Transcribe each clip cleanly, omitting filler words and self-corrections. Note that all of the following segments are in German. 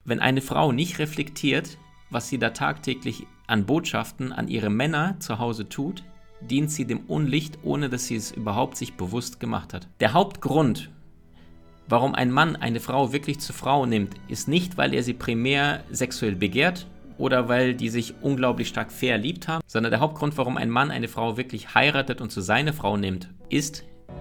wenn eine Frau nicht reflektiert, was sie da tagtäglich an Botschaften an ihre Männer zu Hause tut, dient sie dem Unlicht, ohne dass sie es überhaupt sich bewusst gemacht hat. Der Hauptgrund, warum ein Mann eine Frau wirklich zur Frau nimmt, ist nicht, weil er sie primär sexuell begehrt oder weil die sich unglaublich stark verliebt haben, sondern der Hauptgrund, warum ein Mann eine Frau wirklich heiratet und zu seiner Frau nimmt, ist: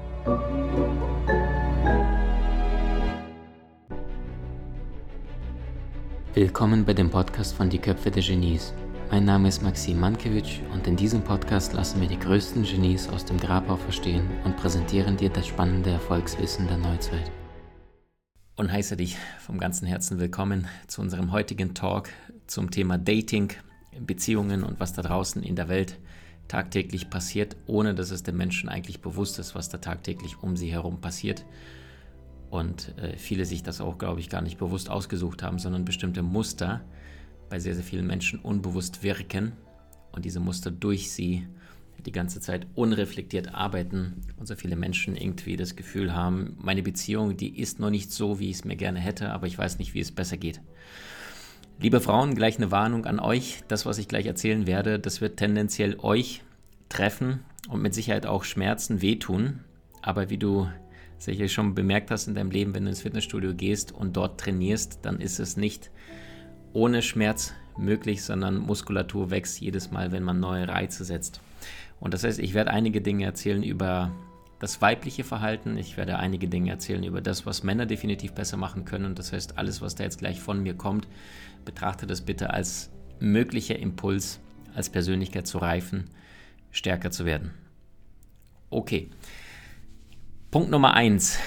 Willkommen bei dem Podcast von Die Köpfe der Genies. Mein Name ist Maxim Mankewitsch und in diesem Podcast lassen wir die größten Genies aus dem Grabau verstehen und präsentieren dir das spannende Erfolgswissen der Neuzeit. Und heiße dich vom ganzen Herzen willkommen zu unserem heutigen Talk zum Thema Dating, Beziehungen und was da draußen in der Welt tagtäglich passiert, ohne dass es den Menschen eigentlich bewusst ist, was da tagtäglich um sie herum passiert. Und viele sich das auch, glaube ich, gar nicht bewusst ausgesucht haben, sondern bestimmte Muster bei sehr, sehr vielen Menschen unbewusst wirken und diese Muster durch sie die ganze Zeit unreflektiert arbeiten und so viele Menschen irgendwie das Gefühl haben, meine Beziehung, die ist noch nicht so, wie ich es mir gerne hätte, aber ich weiß nicht, wie es besser geht. Liebe Frauen, gleich eine Warnung an euch. Das, was ich gleich erzählen werde, das wird tendenziell euch treffen und mit Sicherheit auch Schmerzen, wehtun, aber wie du sicher schon bemerkt hast in deinem Leben, wenn du ins Fitnessstudio gehst und dort trainierst, dann ist es nicht ohne Schmerz möglich, sondern Muskulatur wächst jedes Mal, wenn man neue Reize setzt. Und das heißt, ich werde einige Dinge erzählen über das weibliche Verhalten, ich werde einige Dinge erzählen über das, was Männer definitiv besser machen können. Und das heißt, alles, was da jetzt gleich von mir kommt, betrachte das bitte als möglicher Impuls, als Persönlichkeit zu reifen, stärker zu werden. Okay. Punkt Nummer 1.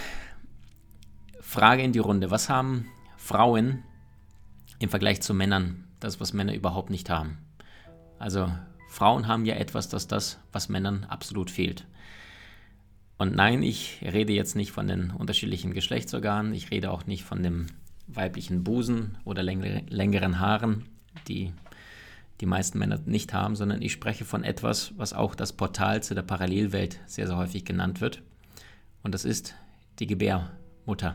Frage in die Runde. Was haben Frauen im Vergleich zu Männern, das, was Männer überhaupt nicht haben? Also Frauen haben ja etwas, das, was Männern absolut fehlt. Und nein, ich rede jetzt nicht von den unterschiedlichen Geschlechtsorganen, ich rede auch nicht von dem weiblichen Busen oder längeren Haaren, die die meisten Männer nicht haben, sondern ich spreche von etwas, was auch das Portal zu der Parallelwelt sehr, sehr häufig genannt wird. Und das ist die Gebärmutter.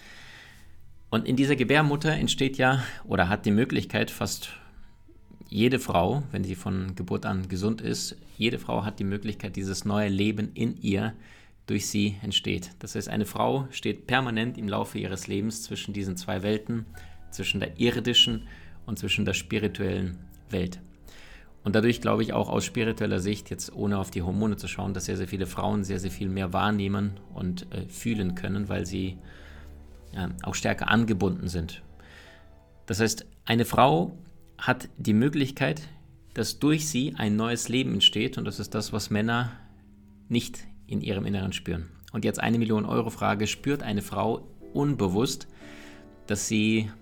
Und in dieser Gebärmutter entsteht ja oder hat die Möglichkeit fast jede Frau, wenn sie von Geburt an gesund ist, jede Frau hat die Möglichkeit, dieses neue Leben in ihr durch sie entsteht. Das heißt, eine Frau steht permanent im Laufe ihres Lebens zwischen diesen zwei Welten, zwischen der irdischen und zwischen der spirituellen Welt. Und dadurch glaube ich auch aus spiritueller Sicht, jetzt ohne auf die Hormone zu schauen, dass sehr, sehr viele Frauen sehr, sehr viel mehr wahrnehmen und fühlen können, weil sie auch stärker angebunden sind. Das heißt, eine Frau hat die Möglichkeit, dass durch sie ein neues Leben entsteht und das ist das, was Männer nicht in ihrem Inneren spüren. Und jetzt 1 Million Euro Frage, spürt eine Frau unbewusst, dass sie,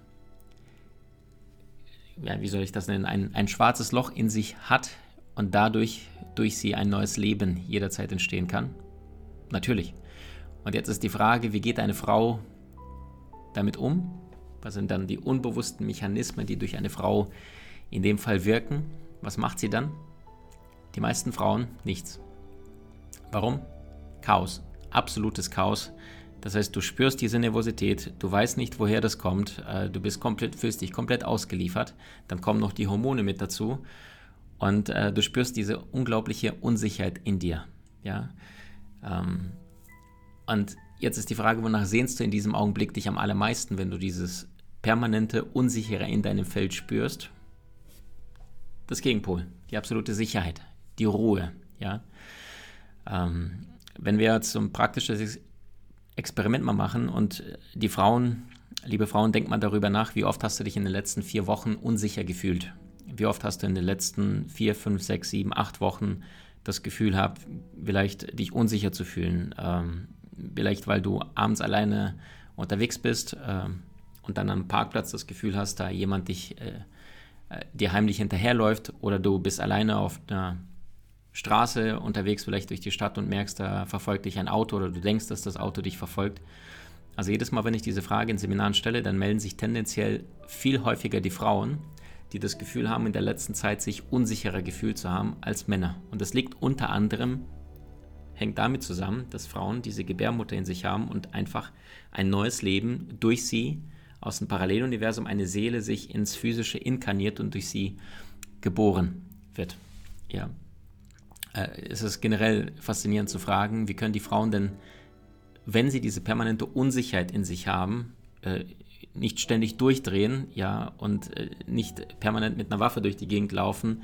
wie soll ich das nennen, ein schwarzes Loch in sich hat und dadurch durch sie ein neues Leben jederzeit entstehen kann? Natürlich. Und jetzt ist die Frage, wie geht eine Frau damit um? Was sind dann die unbewussten Mechanismen, die durch eine Frau in dem Fall wirken? Was macht sie dann? Die meisten Frauen nichts. Warum? Chaos. Absolutes Chaos. Das heißt, du spürst diese Nervosität, du weißt nicht, woher das kommt, du fühlst dich komplett ausgeliefert, dann kommen noch die Hormone mit dazu und du spürst diese unglaubliche Unsicherheit in dir. Ja? Und jetzt ist die Frage, wonach sehnst du in diesem Augenblick dich am allermeisten, wenn du dieses permanente Unsichere in deinem Feld spürst? Das Gegenpol, die absolute Sicherheit, die Ruhe. Ja? Wenn wir jetzt so ein praktisches Experiment mal machen und die Frauen, liebe Frauen, denkt mal darüber nach, wie oft hast du dich in den letzten 4 Wochen unsicher gefühlt? Wie oft hast du in den letzten 4, 5, 6, 7, 8 Wochen das Gefühl gehabt, vielleicht dich unsicher zu fühlen? Vielleicht, weil du abends alleine unterwegs bist und dann am Parkplatz das Gefühl hast, da jemand dir heimlich hinterherläuft oder du bist alleine auf einer Straße unterwegs, vielleicht durch die Stadt und merkst, da verfolgt dich ein Auto oder du denkst, dass das Auto dich verfolgt. Also jedes Mal, wenn ich diese Frage in Seminaren stelle, dann melden sich tendenziell viel häufiger die Frauen, die das Gefühl haben, in der letzten Zeit sich unsicherer gefühlt zu haben als Männer. Und das liegt unter anderem, hängt damit zusammen, dass Frauen diese Gebärmutter in sich haben und einfach ein neues Leben durch sie aus dem Paralleluniversum eine Seele sich ins Physische inkarniert und durch sie geboren wird. Ja. Es ist generell faszinierend zu fragen, wie können die Frauen denn, wenn sie diese permanente Unsicherheit in sich haben, nicht ständig durchdrehen, ja, und nicht permanent mit einer Waffe durch die Gegend laufen,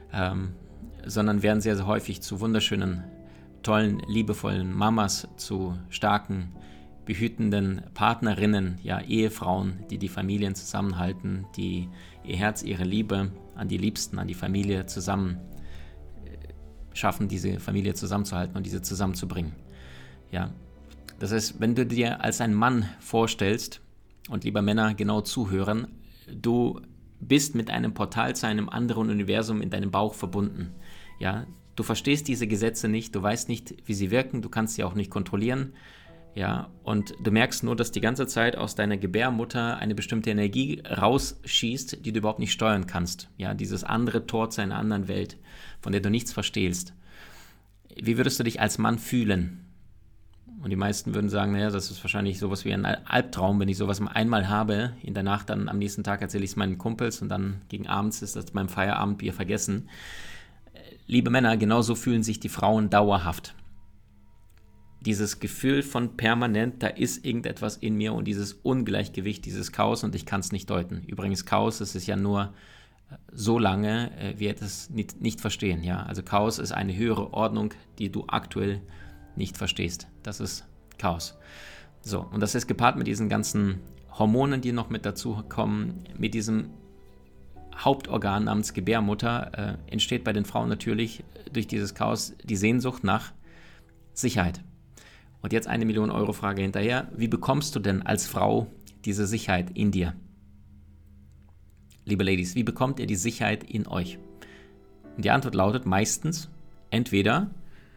sondern werden sehr, sehr häufig zu wunderschönen, tollen, liebevollen Mamas, zu starken, behütenden Partnerinnen, ja, Ehefrauen, die die Familien zusammenhalten, die ihr Herz, ihre Liebe an die Liebsten, an die Familie zusammen schaffen, diese Familie zusammenzuhalten und diese zusammenzubringen. Ja. Das heißt, wenn du dir als ein Mann vorstellst, und lieber Männer, genau zuhören, du bist mit einem Portal zu einem anderen Universum in deinem Bauch verbunden. Ja, du verstehst diese Gesetze nicht, du weißt nicht, wie sie wirken, du kannst sie auch nicht kontrollieren. Ja, und du merkst nur, dass die ganze Zeit aus deiner Gebärmutter eine bestimmte Energie rausschießt, die du überhaupt nicht steuern kannst. Ja, dieses andere Tor zu einer anderen Welt, von der du nichts verstehst. Wie würdest du dich als Mann fühlen? Und die meisten würden sagen, naja, das ist wahrscheinlich sowas wie ein Albtraum, wenn ich sowas einmal habe, in der Nacht, dann am nächsten Tag erzähle ich es meinen Kumpels und dann gegen abends ist das beim Feierabendbier vergessen. Liebe Männer, genauso fühlen sich die Frauen dauerhaft. Dieses Gefühl von permanent, da ist irgendetwas in mir und dieses Ungleichgewicht, dieses Chaos und ich kann es nicht deuten. Übrigens, Chaos ist es ja nur so lange, wir es nicht verstehen. Ja? Also Chaos ist eine höhere Ordnung, die du aktuell nicht verstehst. Das ist Chaos. So, und das ist gepaart mit diesen ganzen Hormonen, die noch mit dazu kommen, mit diesem Hauptorgan namens Gebärmutter, entsteht bei den Frauen natürlich durch dieses Chaos die Sehnsucht nach Sicherheit. Und jetzt 1 Million Euro Frage hinterher. Wie bekommst du denn als Frau diese Sicherheit in dir? Liebe Ladies, wie bekommt ihr die Sicherheit in euch? Und die Antwort lautet meistens, entweder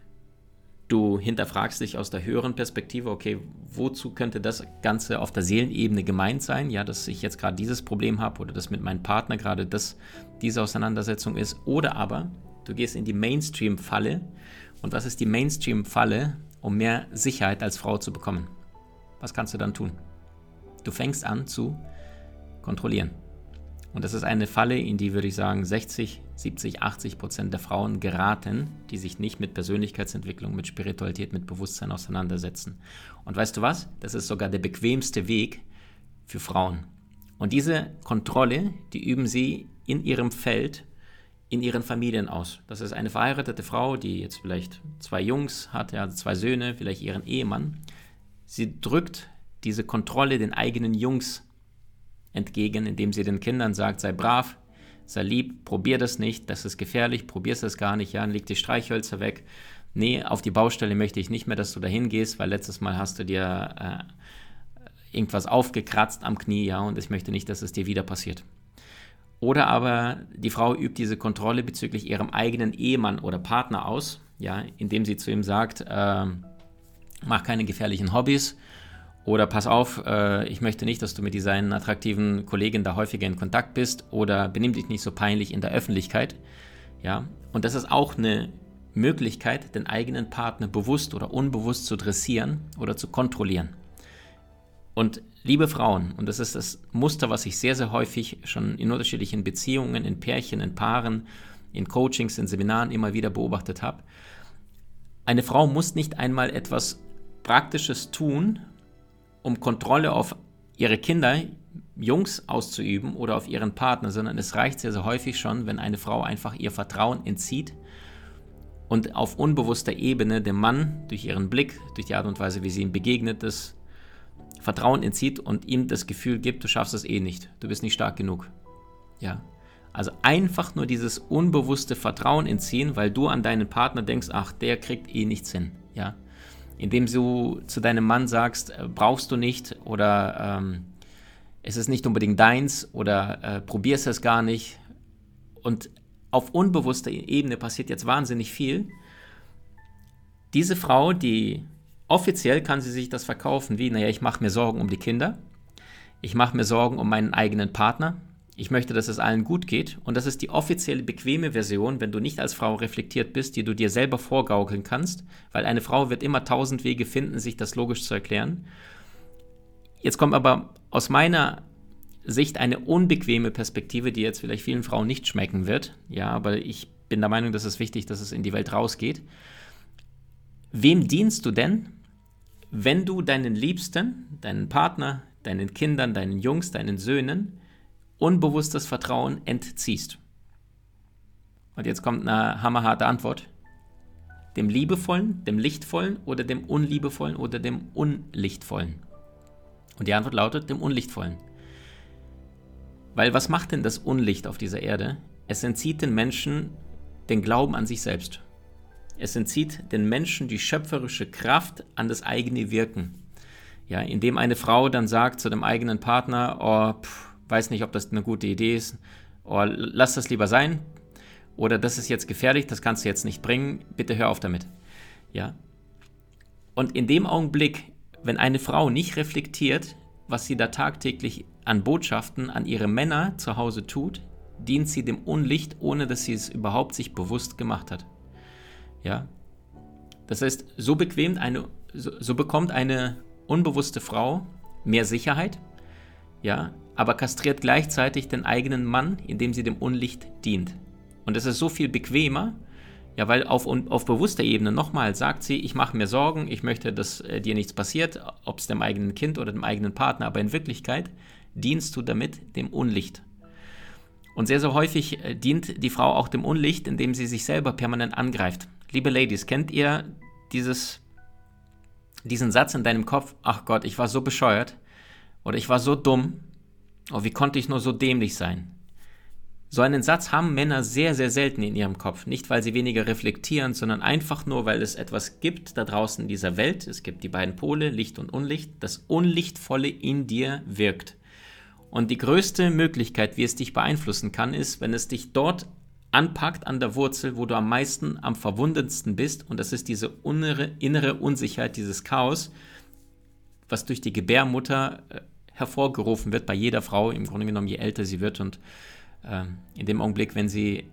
du hinterfragst dich aus der höheren Perspektive, okay, wozu könnte das Ganze auf der Seelenebene gemeint sein? Ja, dass ich jetzt gerade dieses Problem habe oder dass mit meinem Partner gerade diese Auseinandersetzung ist. Oder aber du gehst in die Mainstream-Falle. Und was ist die Mainstream-Falle, um mehr Sicherheit als Frau zu bekommen? Was kannst du dann tun? Du fängst an zu kontrollieren. Und das ist eine Falle, in die, würde ich sagen, 60, 70, 80% der Frauen geraten, die sich nicht mit Persönlichkeitsentwicklung, mit Spiritualität, mit Bewusstsein auseinandersetzen. Und weißt du was? Das ist sogar der bequemste Weg für Frauen. Und diese Kontrolle, die üben sie in ihrem Feld, in ihren Familien aus. Das ist eine verheiratete Frau, die jetzt vielleicht 2 Jungs hat, ja, 2 Söhne, vielleicht ihren Ehemann. Sie drückt diese Kontrolle den eigenen Jungs entgegen, indem sie den Kindern sagt, sei brav, sei lieb, probier das nicht, das ist gefährlich, probier's es gar nicht, ja, leg die Streichhölzer weg. Nee, auf die Baustelle möchte ich nicht mehr, dass du da hingehst, weil letztes Mal hast du dir irgendwas aufgekratzt am Knie, ja, und ich möchte nicht, dass es dir wieder passiert. Oder aber die Frau übt diese Kontrolle bezüglich ihrem eigenen Ehemann oder Partner aus, ja, indem sie zu ihm sagt, mach keine gefährlichen Hobbys, oder pass auf, ich möchte nicht, dass du mit dieser attraktiven Kollegin da häufiger in Kontakt bist, oder benimm dich nicht so peinlich in der Öffentlichkeit. Ja? Und das ist auch eine Möglichkeit, den eigenen Partner bewusst oder unbewusst zu dressieren oder zu kontrollieren. Und liebe Frauen, und das ist das Muster, was ich sehr, sehr häufig schon in unterschiedlichen Beziehungen, in Pärchen, in Paaren, in Coachings, in Seminaren immer wieder beobachtet habe, eine Frau muss nicht einmal etwas Praktisches tun, um Kontrolle auf ihre Kinder, Jungs auszuüben oder auf ihren Partner, sondern es reicht sehr, sehr häufig schon, wenn eine Frau einfach ihr Vertrauen entzieht und auf unbewusster Ebene dem Mann durch ihren Blick, durch die Art und Weise, wie sie ihm begegnet, das Vertrauen entzieht und ihm das Gefühl gibt, du schaffst es eh nicht, du bist nicht stark genug. Ja. Also einfach nur dieses unbewusste Vertrauen entziehen, weil du an deinen Partner denkst, ach, der kriegt eh nichts hin. Ja. Indem du zu deinem Mann sagst, brauchst du nicht oder es ist nicht unbedingt deins oder probierst es gar nicht. Und auf unbewusster Ebene passiert jetzt wahnsinnig viel. Diese Frau, die offiziell kann sie sich das verkaufen wie, naja, ich mache mir Sorgen um die Kinder, ich mache mir Sorgen um meinen eigenen Partner, ich möchte, dass es allen gut geht und das ist die offizielle bequeme Version, wenn du nicht als Frau reflektiert bist, die du dir selber vorgaukeln kannst, weil eine Frau wird immer 1000 Wege finden, sich das logisch zu erklären. Jetzt kommt aber aus meiner Sicht eine unbequeme Perspektive, die jetzt vielleicht vielen Frauen nicht schmecken wird. Ja, aber ich bin der Meinung, dass es wichtig, dass es in die Welt rausgeht. Wem dienst du denn, wenn du deinen Liebsten, deinen Partner, deinen Kindern, deinen Jungs, deinen Söhnen unbewusstes Vertrauen entziehst? Und jetzt kommt eine hammerharte Antwort. Dem Liebevollen, dem Lichtvollen oder dem Unliebevollen oder dem Unlichtvollen? Und die Antwort lautet dem Unlichtvollen. Weil was macht denn das Unlicht auf dieser Erde? Es entzieht den Menschen den Glauben an sich selbst. Es entzieht den Menschen die schöpferische Kraft an das eigene Wirken. Ja, indem eine Frau dann sagt zu dem eigenen Partner, weiß nicht, ob das eine gute Idee ist, lass das lieber sein, oder das ist jetzt gefährlich, das kannst du jetzt nicht bringen, bitte hör auf damit. Ja. Und in dem Augenblick, wenn eine Frau nicht reflektiert, was sie da tagtäglich an Botschaften an ihre Männer zu Hause tut, dient sie dem Unlicht, ohne dass sie es überhaupt sich bewusst gemacht hat. Ja. Das heißt, so bekommt eine unbewusste Frau mehr Sicherheit, ja, aber kastriert gleichzeitig den eigenen Mann, indem sie dem Unlicht dient. Und es ist so viel bequemer, ja, weil auf bewusster Ebene nochmal sagt sie, ich mache mir Sorgen, ich möchte, dass dir nichts passiert, ob es dem eigenen Kind oder dem eigenen Partner, aber in Wirklichkeit dienst du damit dem Unlicht. Und sehr, sehr häufig dient die Frau auch dem Unlicht, indem sie sich selber permanent angreift. Liebe Ladies, kennt ihr diesen Satz in deinem Kopf, ach Gott, ich war so bescheuert oder ich war so dumm, oh, wie konnte ich nur so dämlich sein? So einen Satz haben Männer sehr, sehr selten in ihrem Kopf. Nicht, weil sie weniger reflektieren, sondern einfach nur, weil es etwas gibt da draußen in dieser Welt. Es gibt die beiden Pole, Licht und Unlicht. Das Unlichtvolle in dir wirkt. Und die größte Möglichkeit, wie es dich beeinflussen kann, ist, wenn es dich dort anpackt an der Wurzel, wo du am meisten, am verwundetsten bist. Und das ist diese innere Unsicherheit, dieses Chaos, was durch die Gebärmutter hervorgerufen wird bei jeder Frau, im Grunde genommen, je älter sie wird. Und in dem Augenblick, wenn sie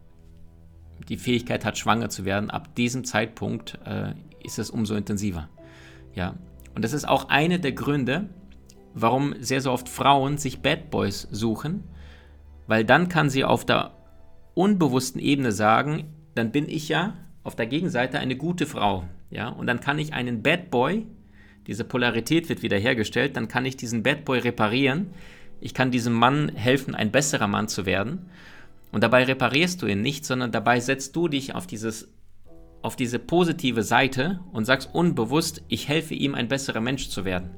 die Fähigkeit hat, schwanger zu werden, ab diesem Zeitpunkt ist es umso intensiver. Ja? Und das ist auch einer der Gründe, warum sehr, sehr oft Frauen sich Bad Boys suchen, weil dann kann sie auf der unbewussten Ebene sagen, dann bin ich ja auf der Gegenseite eine gute Frau. Ja? Und dann kann ich einen Bad Boy, diese Polarität wird wiederhergestellt, dann kann ich diesen Bad Boy reparieren. Ich kann diesem Mann helfen, ein besserer Mann zu werden. Und dabei reparierst du ihn nicht, sondern dabei setzt du dich auf diese positive Seite und sagst unbewusst, ich helfe ihm, ein besserer Mensch zu werden.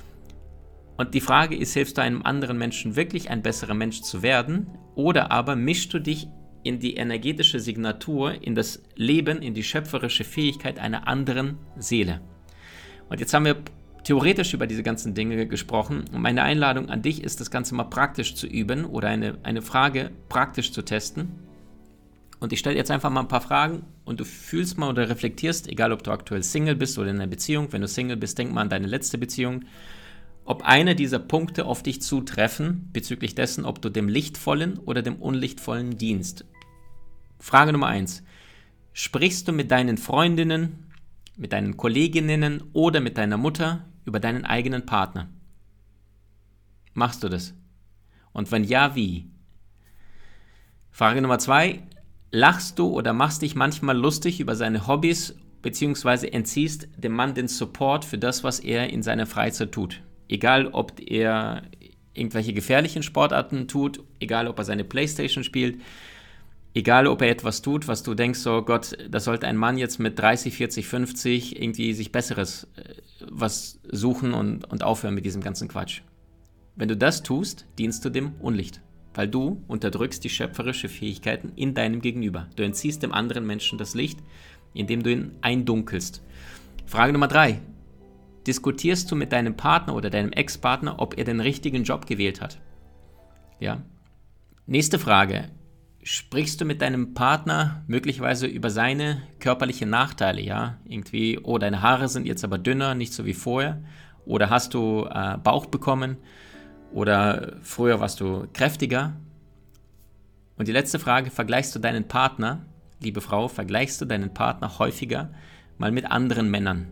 Und die Frage ist, hilfst du einem anderen Menschen wirklich, ein besserer Mensch zu werden? Oder aber mischst du dich in die energetische Signatur, in das Leben, in die schöpferische Fähigkeit einer anderen Seele? Und jetzt haben wir theoretisch über diese ganzen Dinge gesprochen und meine Einladung an dich ist, das Ganze mal praktisch zu üben oder eine Frage praktisch zu testen. Und ich stelle jetzt einfach mal ein paar Fragen und du fühlst mal oder reflektierst, egal ob du aktuell Single bist oder in einer Beziehung. Wenn du Single bist, denk mal an deine letzte Beziehung. Ob eine dieser Punkte auf dich zutreffen, bezüglich dessen, ob du dem Lichtvollen oder dem Unlichtvollen dienst. Frage Nummer 1. Sprichst du mit deinen Freundinnen, mit deinen Kolleginnen oder mit deiner Mutter über deinen eigenen Partner? Machst du das? Und wenn ja, wie? Frage Nummer 2. Lachst du oder machst dich manchmal lustig über seine Hobbys beziehungsweise entziehst dem Mann den Support für das, was er in seiner Freizeit tut? Egal, ob er irgendwelche gefährlichen Sportarten tut, egal, ob er seine Playstation spielt, egal, ob er etwas tut, was du denkst, oh Gott, da sollte ein Mann jetzt mit 30, 40, 50 irgendwie sich Besseres was suchen und aufhören mit diesem ganzen Quatsch. Wenn du das tust, dienst du dem Unlicht, weil du unterdrückst die schöpferische Fähigkeiten in deinem Gegenüber. Du entziehst dem anderen Menschen das Licht, indem du ihn eindunkelst. Frage Nummer 3. Diskutierst du mit deinem Partner oder deinem Ex-Partner, ob er den richtigen Job gewählt hat? Ja. Nächste Frage. Sprichst du mit deinem Partner möglicherweise über seine körperlichen Nachteile, ja? Irgendwie, oh, deine Haare sind jetzt aber dünner, nicht so wie vorher. Oder hast du Bauch bekommen? Oder früher warst du kräftiger? Und die letzte Frage, vergleichst du deinen Partner, liebe Frau, vergleichst du deinen Partner häufiger mal mit anderen Männern?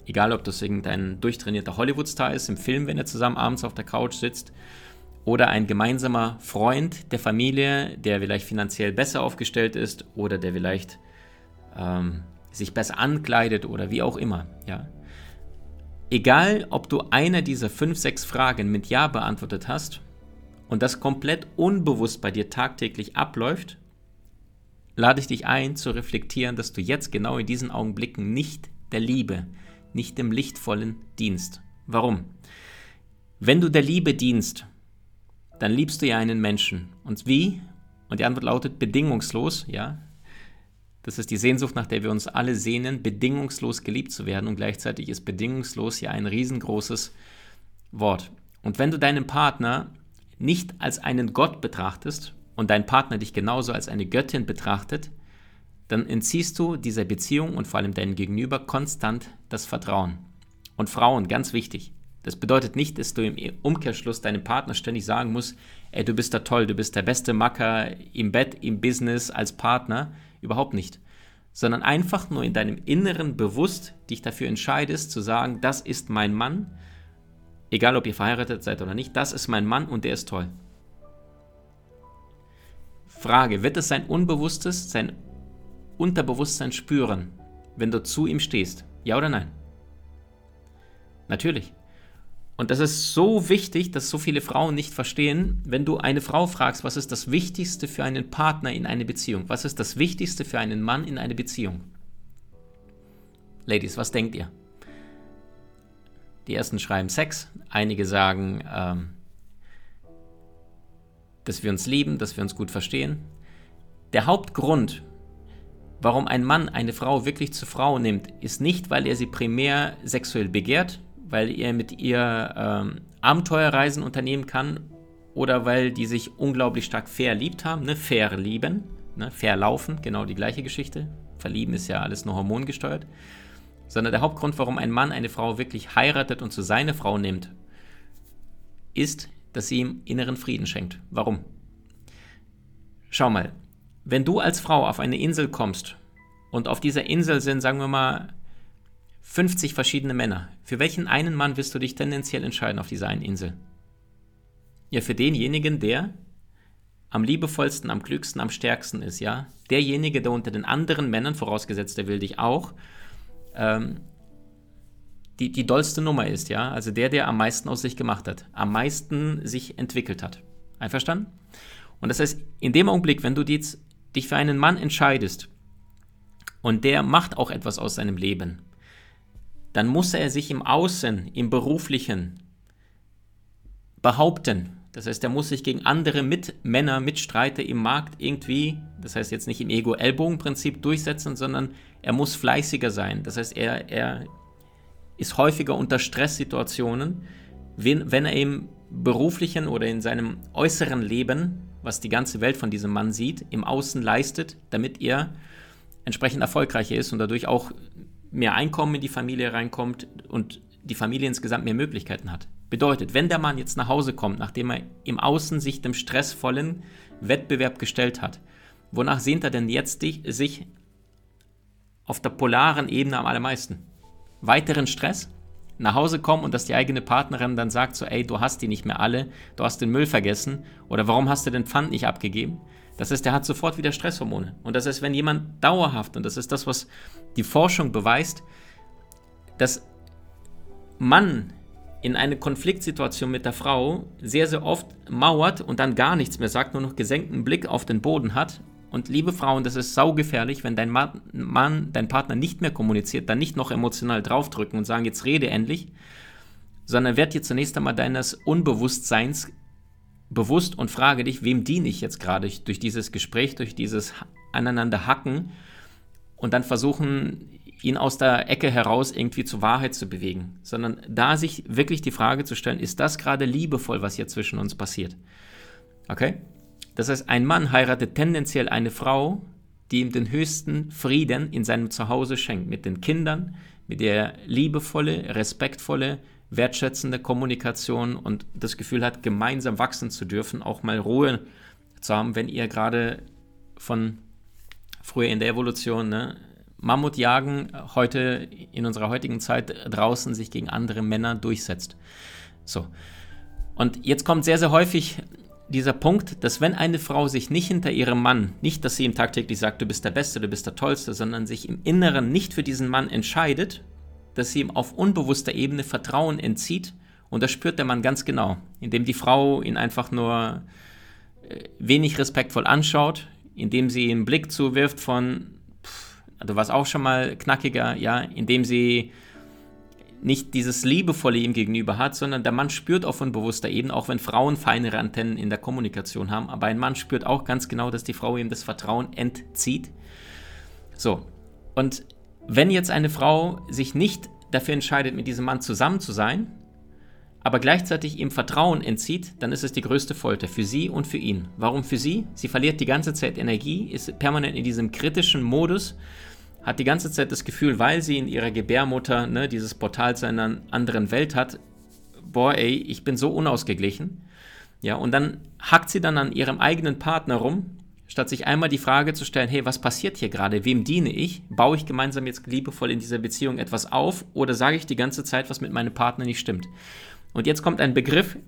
Egal, ob das irgendein durchtrainierter Hollywood-Star ist, im Film, wenn er zusammen abends auf der Couch sitzt, oder ein gemeinsamer Freund der Familie, der vielleicht finanziell besser aufgestellt ist oder der vielleicht sich besser ankleidet oder wie auch immer. Ja? Egal, ob du eine dieser 5, 6 Fragen mit Ja beantwortet hast und das komplett unbewusst bei dir tagtäglich abläuft, lade ich dich ein, zu reflektieren, dass du jetzt genau in diesen Augenblicken nicht der Liebe, nicht dem Lichtvollen dienst. Warum? Wenn du der Liebe dienst, dann liebst du ja einen Menschen. Und wie? Und die Antwort lautet bedingungslos, ja. Das ist die Sehnsucht, nach der wir uns alle sehnen, bedingungslos geliebt zu werden. Und gleichzeitig ist bedingungslos ja ein riesengroßes Wort. Und wenn du deinen Partner nicht als einen Gott betrachtest und dein Partner dich genauso als eine Göttin betrachtet, dann entziehst du dieser Beziehung und vor allem deinem Gegenüber konstant das Vertrauen. Und Frauen, ganz wichtig, das bedeutet nicht, dass du im Umkehrschluss deinem Partner ständig sagen musst, ey, du bist da toll, du bist der beste Macker im Bett, im Business, als Partner. Überhaupt nicht. Sondern einfach nur in deinem Inneren bewusst dich dafür entscheidest, zu sagen, das ist mein Mann, egal ob ihr verheiratet seid oder nicht, das ist mein Mann und der ist toll. Frage, wird es sein Unbewusstes, sein Unterbewusstsein spüren, wenn du zu ihm stehst? Ja oder nein? Natürlich. Und das ist so wichtig, dass so viele Frauen nicht verstehen, wenn du eine Frau fragst, was ist das Wichtigste für einen Partner in einer Beziehung? Was ist das Wichtigste für einen Mann in einer Beziehung? Ladies, was denkt ihr? Die ersten schreiben Sex, einige sagen, dass wir uns lieben, dass wir uns gut verstehen. Der Hauptgrund, warum ein Mann eine Frau wirklich zur Frau nimmt, ist nicht, weil er sie primär sexuell begehrt, weil er mit ihr Abenteuerreisen unternehmen kann oder weil die sich unglaublich stark verliebt haben, ne? Verlieben, ne? Verlaufen, genau die gleiche Geschichte. Verlieben ist ja alles nur hormongesteuert. Sondern der Hauptgrund, warum ein Mann eine Frau wirklich heiratet und zu seiner Frau nimmt, ist, dass sie ihm inneren Frieden schenkt. Warum? Schau mal, wenn du als Frau auf eine Insel kommst und auf dieser Insel sind, sagen wir mal, 50 verschiedene Männer. Für welchen einen Mann wirst du dich tendenziell entscheiden auf dieser einen Insel? Ja, für denjenigen, der am liebevollsten, am klügsten, am stärksten ist, ja. Derjenige, der unter den anderen Männern, vorausgesetzt, der will dich auch, die dollste Nummer ist, ja. Also der am meisten aus sich gemacht hat, am meisten sich entwickelt hat. Einverstanden? Und das heißt, in dem Augenblick, wenn du dich für einen Mann entscheidest und der macht auch etwas aus seinem Leben, dann muss er sich im Außen, im Beruflichen behaupten. Das heißt, er muss sich gegen andere Männer, Mitstreiter im Markt irgendwie, das heißt jetzt nicht im Ego-Ellbogen-Prinzip durchsetzen, sondern er muss fleißiger sein. Das heißt, er ist häufiger unter Stresssituationen, wenn er im beruflichen oder in seinem äußeren Leben, was die ganze Welt von diesem Mann sieht, im Außen leistet, damit er entsprechend erfolgreicher ist und dadurch auch mehr Einkommen in die Familie reinkommt und die Familie insgesamt mehr Möglichkeiten hat. Bedeutet, wenn der Mann jetzt nach Hause kommt, nachdem er im Außen sich dem stressvollen Wettbewerb gestellt hat, wonach sehnt er denn jetzt sich auf der polaren Ebene am allermeisten? Weiteren Stress? Nach Hause kommen und dass die eigene Partnerin dann sagt so, ey, du hast die nicht mehr alle, du hast den Müll vergessen oder warum hast du den Pfand nicht abgegeben? Das heißt, der hat sofort wieder Stresshormone. Und das heißt, wenn jemand dauerhaft, und das ist das, was die Forschung beweist, dass Mann in eine Konfliktsituation mit der Frau sehr, sehr oft mauert und dann gar nichts mehr sagt, nur noch gesenkten Blick auf den Boden hat. Und liebe Frauen, das ist saugefährlich, wenn dein dein Partner nicht mehr kommuniziert, dann nicht noch emotional draufdrücken und sagen, jetzt rede endlich, sondern werd dir zunächst einmal deines Unbewusstseins bewusst und frage dich, wem diene ich jetzt gerade durch dieses Gespräch, durch dieses Aneinanderhacken und dann versuchen, ihn aus der Ecke heraus irgendwie zur Wahrheit zu bewegen, sondern da sich wirklich die Frage zu stellen, ist das gerade liebevoll, was hier zwischen uns passiert? Okay? Das heißt, ein Mann heiratet tendenziell eine Frau, die ihm den höchsten Frieden in seinem Zuhause schenkt, mit den Kindern, mit der liebevolle, respektvolle, wertschätzende Kommunikation und das Gefühl hat, gemeinsam wachsen zu dürfen, auch mal Ruhe zu haben, wenn ihr gerade von früher in der Evolution, ne, Mammutjagen heute in unserer heutigen Zeit draußen sich gegen andere Männer durchsetzt. So. Und jetzt kommt sehr, sehr häufig dieser Punkt, dass wenn eine Frau sich nicht hinter ihrem Mann, nicht, dass sie ihm tagtäglich sagt, du bist der Beste, du bist der Tollste, sondern sich im Inneren nicht für diesen Mann entscheidet, dass sie ihm auf unbewusster Ebene Vertrauen entzieht. Und das spürt der Mann ganz genau, indem die Frau ihn einfach nur wenig respektvoll anschaut, indem sie einen Blick zuwirft von, du warst auch schon mal knackiger, ja, indem sie nicht dieses Liebevolle ihm gegenüber hat, sondern der Mann spürt auf unbewusster Ebene, auch wenn Frauen feinere Antennen in der Kommunikation haben, aber ein Mann spürt auch ganz genau, dass die Frau ihm das Vertrauen entzieht. So, und wenn jetzt eine Frau sich nicht dafür entscheidet, mit diesem Mann zusammen zu sein, aber gleichzeitig ihm Vertrauen entzieht, dann ist es die größte Folter für sie und für ihn. Warum für sie? Sie verliert die ganze Zeit Energie, ist permanent in diesem kritischen Modus, hat die ganze Zeit das Gefühl, weil sie in ihrer Gebärmutter dieses Portal zu einer anderen Welt hat, boah ey, ich bin so unausgeglichen. Ja, und dann hackt sie dann an ihrem eigenen Partner rum, statt sich einmal die Frage zu stellen, hey, was passiert hier gerade? Wem diene ich? Baue ich gemeinsam jetzt liebevoll in dieser Beziehung etwas auf oder sage ich die ganze Zeit, was mit meinem Partner nicht stimmt? Und jetzt kommt ein Begriff,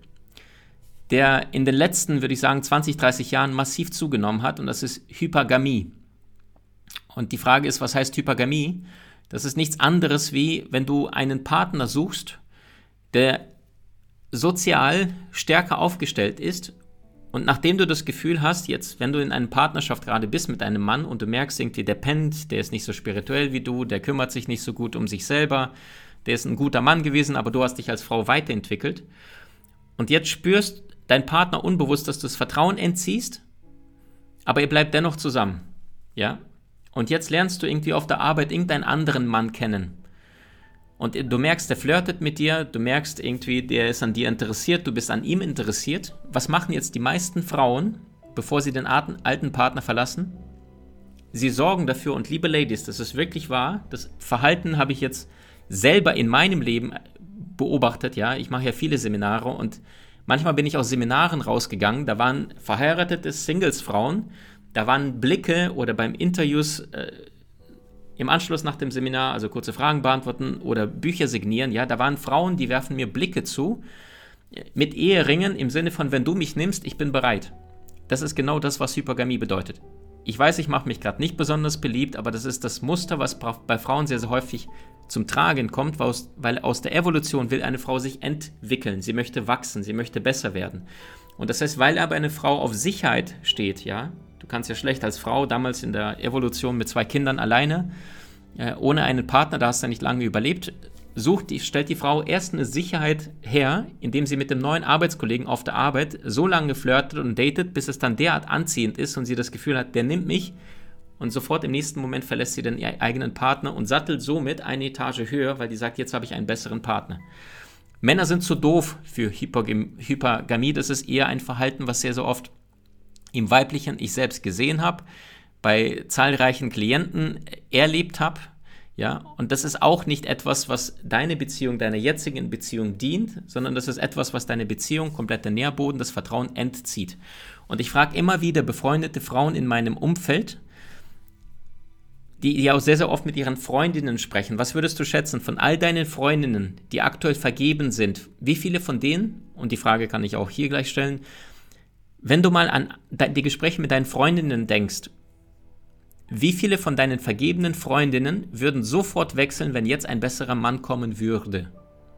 der in den letzten, würde ich sagen, 20, 30 Jahren massiv zugenommen hat und das ist Hypergamie. Und die Frage ist, was heißt Hypergamie? Das ist nichts anderes wie, wenn du einen Partner suchst, der sozial stärker aufgestellt ist und nachdem du das Gefühl hast, jetzt, wenn du in einer Partnerschaft gerade bist mit einem Mann und du merkst irgendwie, der pennt, der ist nicht so spirituell wie du, der kümmert sich nicht so gut um sich selber, der ist ein guter Mann gewesen, aber du hast dich als Frau weiterentwickelt und jetzt spürst dein Partner unbewusst, dass du das Vertrauen entziehst, aber ihr bleibt dennoch zusammen, ja? Und jetzt lernst du irgendwie auf der Arbeit irgendeinen anderen Mann kennen. Und du merkst, der flirtet mit dir, du merkst irgendwie, der ist an dir interessiert, du bist an ihm interessiert. Was machen jetzt die meisten Frauen, bevor sie den alten Partner verlassen? Sie sorgen dafür, und liebe Ladies, das ist wirklich wahr, das Verhalten habe ich jetzt selber in meinem Leben beobachtet, ja, ich mache ja viele Seminare und manchmal bin ich aus Seminaren rausgegangen, da waren verheiratete Singles-Frauen, da waren Blicke oder beim Interviews im Anschluss nach dem Seminar, also kurze Fragen beantworten oder Bücher signieren, ja, da waren Frauen, die werfen mir Blicke zu, mit Eheringen im Sinne von, wenn du mich nimmst, ich bin bereit. Das ist genau das, was Hypergamie bedeutet. Ich weiß, ich mache mich gerade nicht besonders beliebt, aber das ist das Muster, was bei Frauen sehr, sehr häufig zum Tragen kommt, weil aus der Evolution will eine Frau sich entwickeln, sie möchte wachsen, sie möchte besser werden. Und das heißt, weil aber eine Frau auf Sicherheit steht, ja, du kannst ja schlecht als Frau, damals in der Evolution mit 2 Kindern alleine, ohne einen Partner, da hast du ja nicht lange überlebt, stellt die Frau erst eine Sicherheit her, indem sie mit dem neuen Arbeitskollegen auf der Arbeit so lange flirtet und datet, bis es dann derart anziehend ist und sie das Gefühl hat, der nimmt mich und sofort im nächsten Moment verlässt sie den eigenen Partner und sattelt somit eine Etage höher, weil die sagt, jetzt habe ich einen besseren Partner. Männer sind zu doof für Hypergamie, das ist eher ein Verhalten, was sehr, sehr oft im weiblichen Ich selbst gesehen habe, bei zahlreichen Klienten erlebt habe, ja, und das ist auch nicht etwas, was deine Beziehung, deiner jetzigen Beziehung dient, sondern das ist etwas, was deine Beziehung, komplett der Nährboden, das Vertrauen entzieht. Und ich frage immer wieder befreundete Frauen in meinem Umfeld, die auch sehr, sehr oft mit ihren Freundinnen sprechen. Was würdest du schätzen von all deinen Freundinnen, die aktuell vergeben sind? Wie viele von denen, und die Frage kann ich auch hier gleich stellen, wenn du mal an die Gespräche mit deinen Freundinnen denkst, wie viele von deinen vergebenen Freundinnen würden sofort wechseln, wenn jetzt ein besserer Mann kommen würde?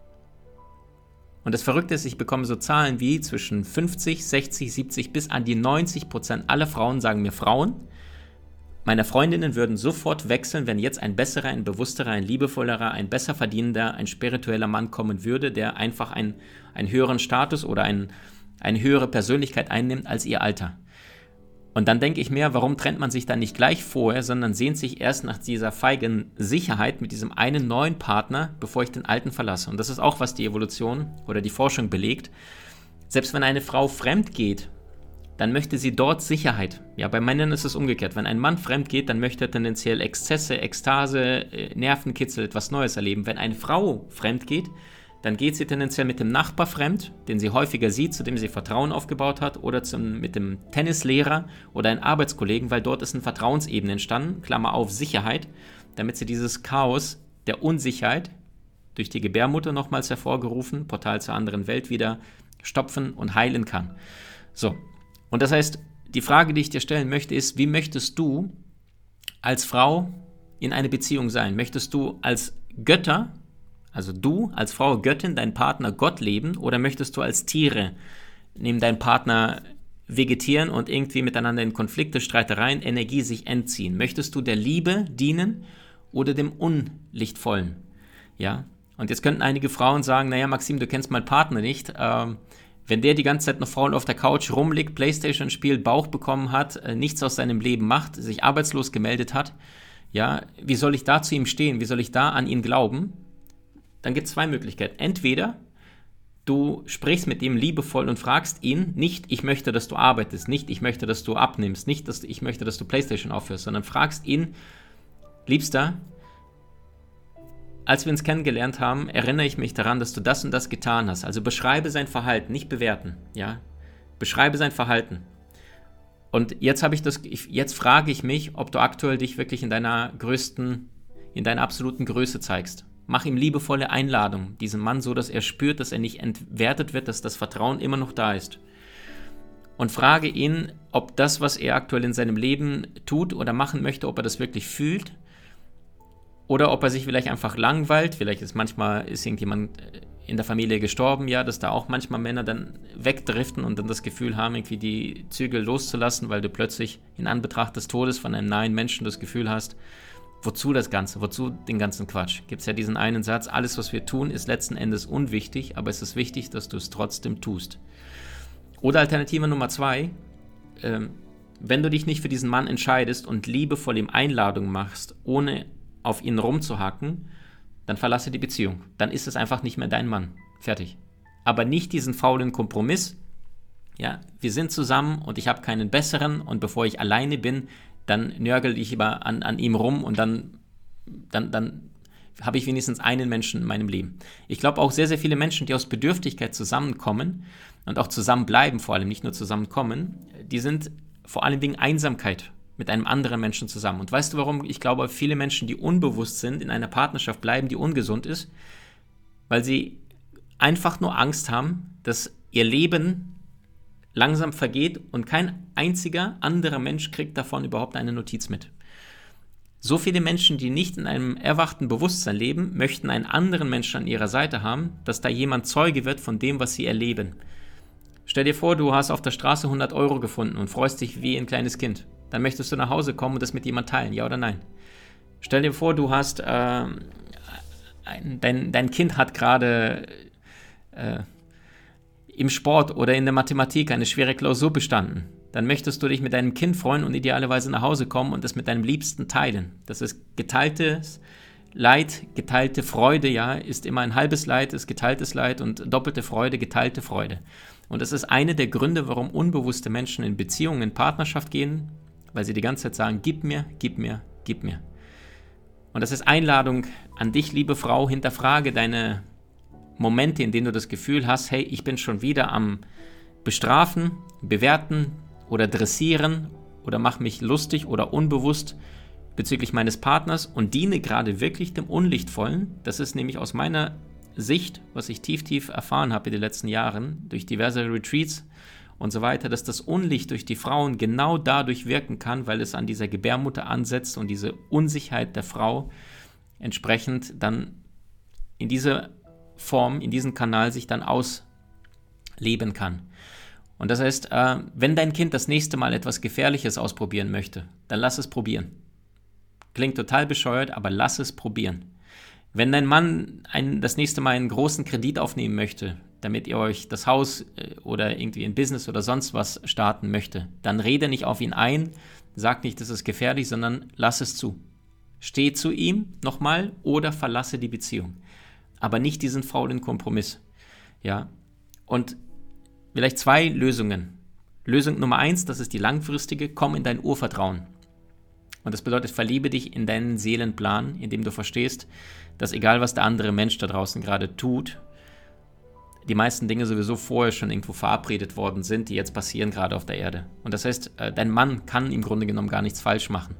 Und das Verrückte ist, ich bekomme so Zahlen wie zwischen 50, 60, 70 bis an die 90% aller Frauen sagen mir Frauen, meine Freundinnen würden sofort wechseln, wenn jetzt ein besserer, ein bewussterer, ein liebevollerer, ein besser verdienender, ein spiritueller Mann kommen würde, der einfach einen höheren Status oder eine höhere Persönlichkeit einnimmt als ihr Alter. Und dann denke ich mir, warum trennt man sich dann nicht gleich vorher, sondern sehnt sich erst nach dieser feigen Sicherheit mit diesem einen neuen Partner, bevor ich den alten verlasse. Und das ist auch, was die Evolution oder die Forschung belegt. Selbst wenn eine Frau fremd geht, dann möchte sie dort Sicherheit. Ja, bei Männern ist es umgekehrt. Wenn ein Mann fremd geht, dann möchte er tendenziell Exzesse, Ekstase, Nervenkitzel, etwas Neues erleben. Wenn eine Frau fremd geht, dann geht sie tendenziell mit dem Nachbar fremd, den sie häufiger sieht, zu dem sie Vertrauen aufgebaut hat, oder mit dem Tennislehrer oder einem Arbeitskollegen, weil dort ist eine Vertrauensebene entstanden, Klammer auf, Sicherheit. damit sie dieses Chaos der Unsicherheit durch die Gebärmutter nochmals hervorgerufen, Portal zur anderen Welt wieder stopfen und heilen kann. So, und das heißt, die Frage, die ich dir stellen möchte, ist, wie möchtest du als Frau in eine Beziehung sein? Möchtest du als Götter, also du als Frau Göttin, dein Partner Gott leben, oder möchtest du als Tiere neben deinem Partner vegetieren und irgendwie miteinander in Konflikte, Streitereien, Energie sich entziehen? Möchtest du der Liebe dienen oder dem Unlichtvollen? Ja, und jetzt könnten einige Frauen sagen, naja, Maxim, du kennst meinen Partner nicht. Wenn der die ganze Zeit noch faul auf der Couch rumliegt, Playstation spielt, Bauch bekommen hat, nichts aus seinem Leben macht, sich arbeitslos gemeldet hat, ja, wie soll ich da zu ihm stehen? Wie soll ich da an ihn glauben? Dann gibt es zwei Möglichkeiten. Entweder du sprichst mit ihm liebevoll und fragst ihn nicht, ich möchte, dass du arbeitest, nicht, ich möchte, dass du abnimmst, nicht, ich möchte, dass du Playstation aufhörst, sondern fragst ihn, Liebster, als wir uns kennengelernt haben, erinnere ich mich daran, dass du das und das getan hast. Also beschreibe sein Verhalten, nicht bewerten, ja? Beschreibe sein Verhalten. Und jetzt frage ich mich, ob du aktuell dich wirklich in deiner absoluten Größe zeigst. Mach ihm liebevolle Einladung, diesem Mann, so dass er spürt, dass er nicht entwertet wird, dass das Vertrauen immer noch da ist. Und frage ihn, ob das, was er aktuell in seinem Leben tut oder machen möchte, ob er das wirklich fühlt. Oder ob er sich vielleicht einfach langweilt, vielleicht ist irgendjemand in der Familie gestorben, ja, dass da auch manchmal Männer dann wegdriften und dann das Gefühl haben, irgendwie die Zügel loszulassen, weil du plötzlich in Anbetracht des Todes von einem nahen Menschen das Gefühl hast, wozu das Ganze, wozu den ganzen Quatsch? Gibt es ja diesen einen Satz, alles, was wir tun, ist letzten Endes unwichtig, aber es ist wichtig, dass du es trotzdem tust. Oder Alternative Nummer 2, wenn du dich nicht für diesen Mann entscheidest und liebevoll ihm Einladung machst, ohne auf ihn rumzuhacken, dann verlasse die Beziehung. Dann ist es einfach nicht mehr dein Mann. Fertig. Aber nicht diesen faulen Kompromiss. Ja, wir sind zusammen und ich habe keinen besseren und bevor ich alleine bin, dann nörgel ich immer an ihm rum und dann habe ich wenigstens einen Menschen in meinem Leben. Ich glaube auch sehr, sehr viele Menschen, die aus Bedürftigkeit zusammenkommen und auch zusammenbleiben, vor allem nicht nur zusammenkommen, die sind vor allem wegen Einsamkeit mit einem anderen Menschen zusammen. Und weißt du, warum ich glaube, viele Menschen, die unbewusst sind, in einer Partnerschaft bleiben, die ungesund ist? Weil sie einfach nur Angst haben, dass ihr Leben langsam vergeht und kein einziger anderer Mensch kriegt davon überhaupt eine Notiz mit. So viele Menschen, die nicht in einem erwachten Bewusstsein leben, möchten einen anderen Menschen an ihrer Seite haben, dass da jemand Zeuge wird von dem, was sie erleben. Stell dir vor, du hast auf der Straße 100 Euro gefunden und freust dich wie ein kleines Kind. Dann möchtest du nach Hause kommen und das mit jemandem teilen, ja oder nein? Stell dir vor, du hast, dein Kind hat gerade im Sport oder in der Mathematik eine schwere Klausur bestanden. Dann möchtest du dich mit deinem Kind freuen und idealerweise nach Hause kommen und das mit deinem Liebsten teilen. Das ist geteiltes Leid, geteilte Freude, ja, ist immer ein halbes Leid, ist geteiltes Leid und doppelte Freude, geteilte Freude. Und das ist einer der Gründe, warum unbewusste Menschen in Beziehungen, in Partnerschaft gehen, weil sie die ganze Zeit sagen, gib mir, gib mir, gib mir. Und das ist Einladung an dich, liebe Frau, hinterfrage deine Momente, in denen du das Gefühl hast, hey, ich bin schon wieder am Bestrafen, Bewerten oder Dressieren oder mach mich lustig oder unbewusst bezüglich meines Partners und diene gerade wirklich dem Unlichtvollen. Das ist nämlich aus meiner Sicht, was ich tief erfahren habe in den letzten Jahren, durch diverse Retreats und so weiter, dass das Unlicht durch die Frauen genau dadurch wirken kann, weil es an dieser Gebärmutter ansetzt und diese Unsicherheit der Frau entsprechend dann in dieser Form, in diesem Kanal sich dann ausleben kann. Und das heißt, wenn dein Kind das nächste Mal etwas Gefährliches ausprobieren möchte, dann lass es probieren. Klingt total bescheuert, aber lass es probieren. Wenn dein Mann das nächste Mal einen großen Kredit aufnehmen möchte, damit ihr euch das Haus oder irgendwie ein Business oder sonst was starten möchte, dann rede nicht auf ihn ein, sag nicht, das ist gefährlich, sondern lass es zu. Steh zu ihm nochmal oder verlasse die Beziehung. Aber nicht diesen faulen Kompromiss. Ja? Und vielleicht 2 Lösungen. Lösung Nummer 1, das ist die langfristige, komm in dein Urvertrauen. Und das bedeutet, verliebe dich in deinen Seelenplan, indem du verstehst, dass egal was der andere Mensch da draußen gerade tut, die meisten Dinge sowieso vorher schon irgendwo verabredet worden sind, die jetzt passieren gerade auf der Erde. Und das heißt, dein Mann kann im Grunde genommen gar nichts falsch machen.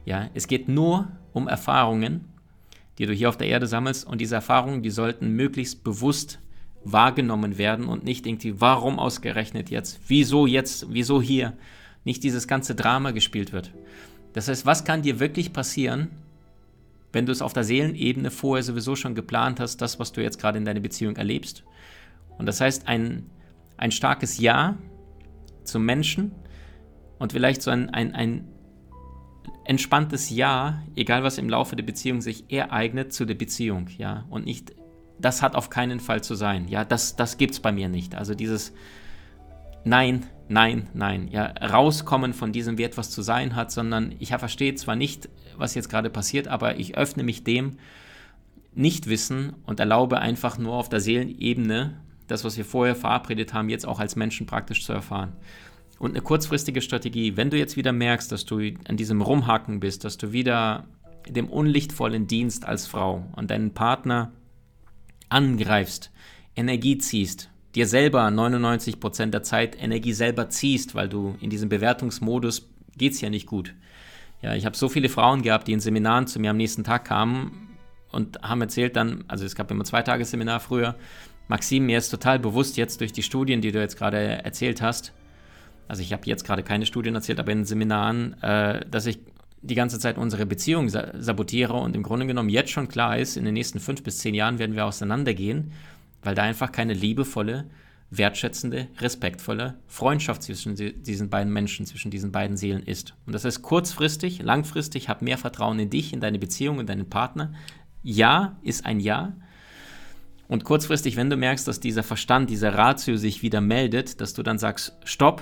Ja, es geht nur um Erfahrungen, die du hier auf der Erde sammelst, und diese Erfahrungen, die sollten möglichst bewusst wahrgenommen werden und nicht irgendwie, warum ausgerechnet jetzt, wieso hier, nicht dieses ganze Drama gespielt wird. Das heißt, was kann dir wirklich passieren, wenn du es auf der Seelenebene vorher sowieso schon geplant hast, das, was du jetzt gerade in deiner Beziehung erlebst? Und das heißt, ein starkes Ja zum Menschen und vielleicht so ein entspanntes Ja, egal was im Laufe der Beziehung sich ereignet, zu der Beziehung, ja, und nicht, das hat auf keinen Fall zu sein, ja, das gibt's bei mir nicht, also dieses Nein, ja, rauskommen von diesem, wie etwas zu sein hat, sondern ich verstehe zwar nicht, was jetzt gerade passiert, aber ich öffne mich dem Nichtwissen und erlaube einfach nur auf der Seelenebene, das, was wir vorher verabredet haben, jetzt auch als Menschen praktisch zu erfahren. Und eine kurzfristige Strategie, wenn du jetzt wieder merkst, dass du an diesem Rumhacken bist, dass du wieder dem unlichtvollen Dienst als Frau und deinen Partner angreifst, Energie ziehst, dir selber 99% der Zeit Energie selber ziehst, weil du in diesem Bewertungsmodus geht's ja nicht gut. Ja, ich habe so viele Frauen gehabt, die in Seminaren zu mir am nächsten Tag kamen und haben erzählt dann, also es gab immer 2-Tage-Seminar früher, Maxim, mir ist total bewusst jetzt durch die Studien, die du jetzt gerade erzählt hast, also ich habe jetzt gerade keine Studien erzählt, aber in Seminaren, dass ich die ganze Zeit unsere Beziehung sabotiere und im Grunde genommen jetzt schon klar ist, in den nächsten 5 bis 10 Jahren werden wir auseinandergehen, weil da einfach keine liebevolle, wertschätzende, respektvolle Freundschaft zwischen diesen beiden Menschen, zwischen diesen beiden Seelen ist. Und das heißt kurzfristig, langfristig, hab mehr Vertrauen in dich, in deine Beziehung, in deinen Partner. Ja ist ein Ja. Und kurzfristig, wenn du merkst, dass dieser Verstand, dieser Ratio sich wieder meldet, dass du dann sagst, stopp,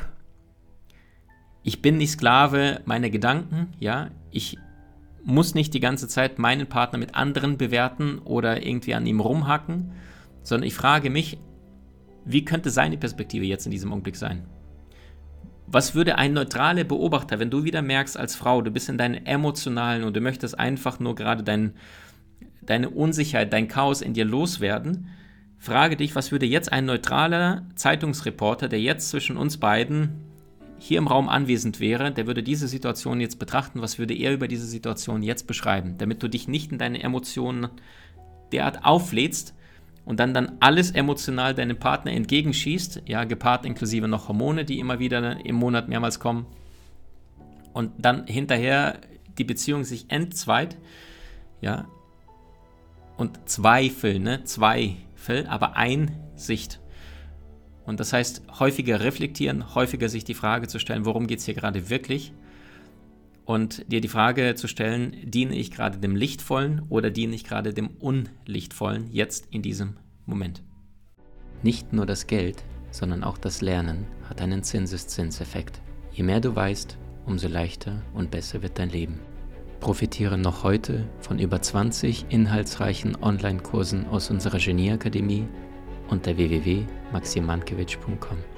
ich bin nicht Sklave meiner Gedanken, ja, ich muss nicht die ganze Zeit meinen Partner mit anderen bewerten oder irgendwie an ihm rumhacken, sondern ich frage mich, wie könnte seine Perspektive jetzt in diesem Augenblick sein? Was würde ein neutraler Beobachter, wenn du wieder merkst als Frau, du bist in deinen emotionalen und du möchtest einfach nur gerade deine Unsicherheit, dein Chaos in dir loswerden, frage dich, was würde jetzt ein neutraler Zeitungsreporter, der jetzt zwischen uns beiden hier im Raum anwesend wäre, der würde diese Situation jetzt betrachten, was würde er über diese Situation jetzt beschreiben, damit du dich nicht in deine Emotionen derart auflädst und dann alles emotional deinem Partner entgegenschießt, ja, gepaart inklusive noch Hormone, die immer wieder im Monat mehrmals kommen, und dann hinterher die Beziehung sich entzweit, ja, und Zweifel, aber Einsicht. Und das heißt, häufiger reflektieren, häufiger sich die Frage zu stellen, worum geht es hier gerade wirklich? Und dir die Frage zu stellen, diene ich gerade dem Lichtvollen oder diene ich gerade dem Unlichtvollen jetzt in diesem Moment? Nicht nur das Geld, sondern auch das Lernen hat einen Zinseszinseffekt. Je mehr du weißt, umso leichter und besser wird dein Leben. Profitiere noch heute von über 20 inhaltsreichen Online-Kursen aus unserer Genieakademie unter www.maximankiewicz.com.